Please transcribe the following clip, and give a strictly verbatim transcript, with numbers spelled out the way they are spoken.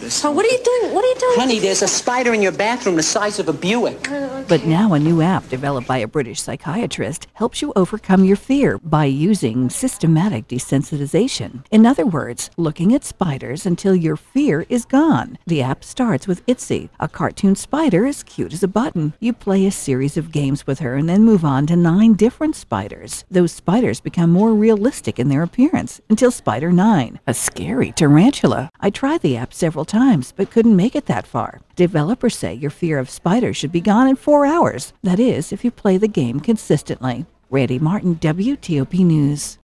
this. Oh, what are you doing? What are you doing? Honey, there's a spider in your bathroom the size of a Buick. But now a new app developed by a British psychiatrist helps you overcome your fear by using systematic desensitization. In other words, looking at spiders until your fear is gone. The app starts with Itsy, a cartoon spider as cute as a button. You play a series of games with her and then move on to nine different spiders. Those spiders become more realistic in their appearance until Spider nine, a scary tarantula. I tried the app several times but couldn't make it that far. Developers say your fear of spiders should be gone in four hours. That is, if you play the game consistently. Randy Martin, W T O P News.